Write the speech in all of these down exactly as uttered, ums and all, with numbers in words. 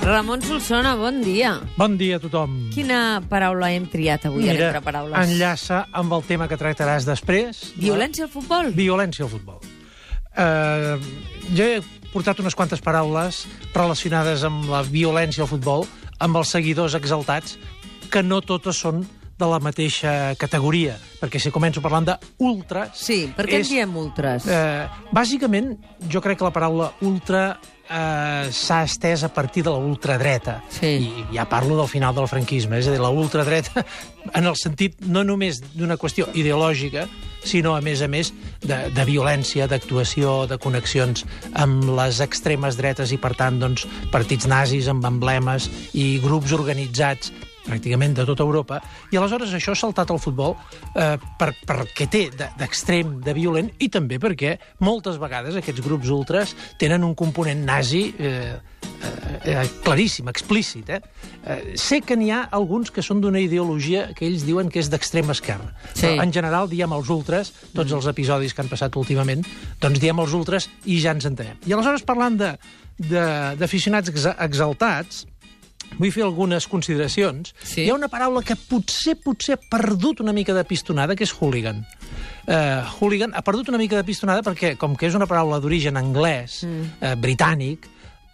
Ramon Solsona, bon dia. Bon dia a tothom. Quina paraula hem triat avui Mira, entre paraules? enllaça amb el tema que tractaràs després. Violència al futbol? Violència al futbol. Uh, jo he portat unes quantes paraules relacionades amb la violència al futbol, amb els seguidors exaltats, que no totes són de la mateixa categoria, perquè si començo parlant d'ultra... Sí, per què és, en diem ultras? Eh, bàsicament, jo crec que la paraula ultra eh, s'ha estès a partir de la ultradreta. Sí. I ja parlo del final del franquisme, és a dir, la ultradreta en el sentit no només d'una qüestió ideològica, sinó, a més a més, de, de violència, d'actuació, de connexions amb les extremes dretes i, per tant, doncs, partits nazis amb emblemes i grups organitzats pràcticament de tota Europa, i aleshores això ha saltat al futbol eh, per, perquè té d'extrem, de violent, i també perquè moltes vegades aquests grups ultras tenen un component nazi eh, eh, claríssim, explícit. Eh? Eh, sé que n'hi ha alguns que són d'una ideologia que ells diuen que és d'extrema esquerra. Sí. Però en general diem els ultras, tots els episodis que han passat últimament, doncs diem els ultras i ja ens entenem. I aleshores, parlant d'aficionats ex exaltats, vull fer algunes consideracions. Sí. Hi ha una paraula que potser, potser ha perdut una mica de pistonada, que és hooligan. Uh, hooligan ha perdut una mica de pistonada perquè, com que és una paraula d'origen anglès, mm. uh, britànic,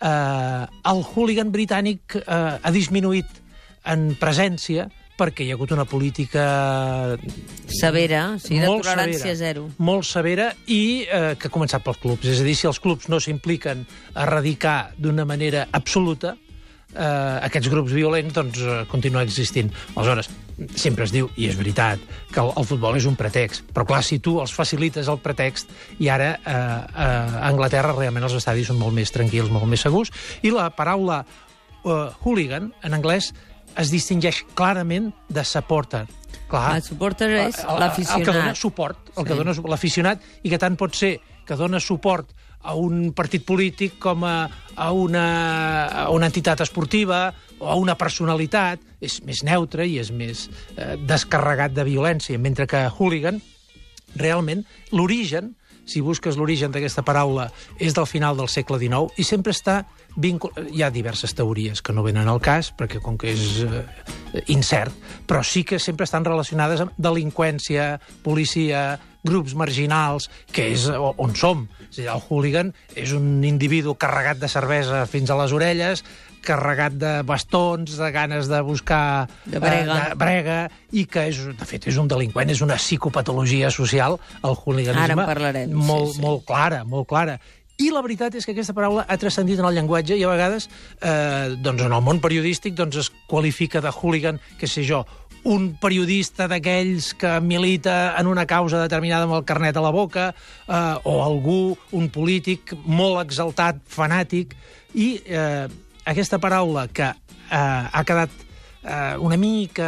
uh, el hooligan britànic uh, ha disminuït en presència perquè hi ha hagut una política severa, sí, de molt tolerància severa, zero. Molt severa i eh, que ha començat pels clubs. És a dir, si els clubs no s'impliquen a erradicar d'una manera absoluta Uh, aquests grups violents, doncs, uh, continuen existint. Aleshores, sempre es diu, i és veritat, que el, el futbol és un pretext. Però, clar, si tu els facilites el pretext, i ara uh, uh, a Anglaterra realment els estadis són molt més tranquils, molt més segurs, i la paraula uh, hooligan, en anglès, es distingeix clarament de supporter. Clar, el supporter és l'aficionat. El que dona suport, el sí. que dona l'aficionat, i que tant pot ser que dona suport a un partit polític com a, a, una, a una entitat esportiva o a una personalitat, és més neutre i és més eh, descarregat de violència, mentre que hooligan, realment, l'origen, si busques l'origen d'aquesta paraula, és del final del segle dinou i sempre està vinculat... Hi ha diverses teories que no venen al cas, perquè com que és eh, incert, però sí que sempre estan relacionades amb delinqüència, policia, grups marginals, que és on som. És a dir, el hooligan és un individu carregat de cervesa fins a les orelles, carregat de bastons, de ganes de buscar de brega, eh, de brega i que, és, de fet, és un delinqüent, és una psicopatologia social, el hooliganisme. Ara en parlarem. Molt, sí, sí. molt clara, molt clara. I la veritat és que aquesta paraula ha transcendit en el llenguatge i a vegades, eh, doncs en el món periodístic, doncs es qualifica de hooligan, què sé jo, un periodista d'aquells que milita en una causa determinada amb el carnet a la boca, eh, o algú, un polític molt exaltat, fanàtic, i eh, aquesta paraula que eh, ha quedat eh, una mica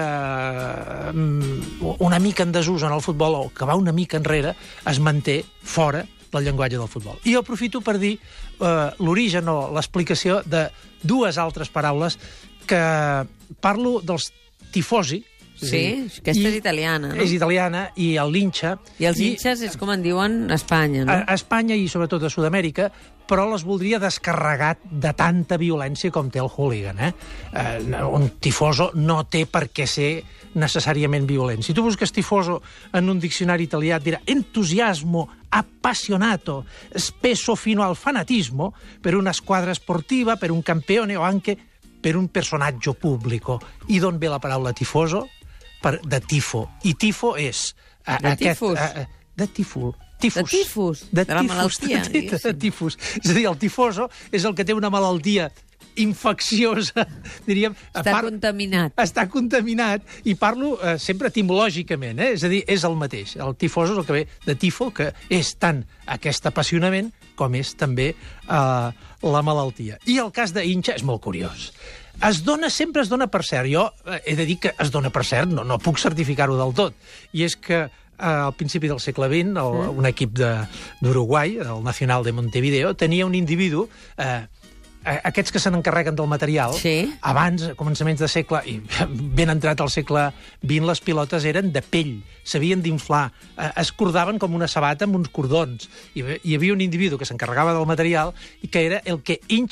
eh, una mica en desús en el futbol, o que va una mica enrere, es manté fora del llenguatge del futbol. I aprofito per dir eh, l'origen o l'explicació de dues altres paraules que parlo dels tifosi. Sí, aquesta és italiana, no? És italiana, i el linxa... I els linxes és com en diuen a Espanya, no? A, a Espanya i sobretot a Sud-amèrica, però les voldria descarregar de tanta violència com té el hooligan, eh? eh un tifoso no té per què ser necessàriament violent. Si tu busques tifoso en un diccionari italià et dirà entusiasmo appassionato, spesso fino al fanatismo, per una squadra sportiva, per un campione o anche per un personaggio pubblico. I d'on ve la paraula tifoso? Per, de tifo. I tifo és... A, de aquest, tifus? A, de tifus. Tifus. De tifus? De, de la malaltia, de, de, de tifus. És a dir, el tifoso és el que té una malaltia infecciosa, diríem... Està part, contaminat. Està contaminat, i parlo eh, sempre etimològicament, eh? És a dir, és el mateix. El tifoso és el que ve de tifo, que és tant aquest apassionament com és també eh, la malaltia. I el cas d'Inxa és molt curiós. Es dona, sempre es dona per cert. Jo eh, he de dir que es dona per cert, no, no puc certificar-ho del tot. I és que eh, al principi del segle vint, el, sí. un equip d'Uruguai, el Nacional de Montevideo, tenia un individu... Eh, aquests que se n'encarreguen del material, sí. abans, a començaments de segle, i ben entrat al segle vint, les pilotes eren de pell, s'havien d'inflar, eh, es cordaven com una sabata amb uns cordons. I hi havia un individu que s'encarregava del material i que era el que hincha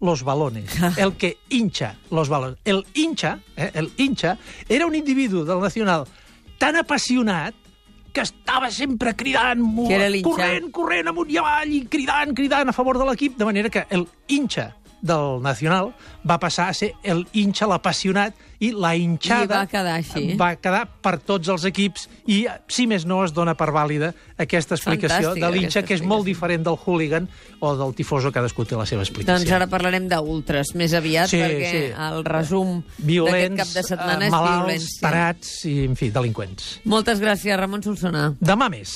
los balones, el que hincha los balones. El hincha, eh, el hincha, era un individu del Nacional tan apassionat que estava sempre cridant, corrent, corrent, amunt i avall, i cridant, cridant a favor de l'equip, de manera que el hincha del Nacional va passar a ser el hincha, l'apassionat, i la hinchada I va quedar així. va quedar per tots els equips, i, si més no, es dona per vàlida aquesta explicació Fantàstica, de l'hincha, que és molt explicació. diferent del hooligan o del tifoso, cadascú té la seva explicació. Doncs ara parlarem d'ultres més aviat, Sí, perquè sí. el resum Violents, d'aquest cap de setmana eh, és malalts, violència. tarats i, en fi, delinqüents. Moltes gràcies, Ramon Solsona. Demà més.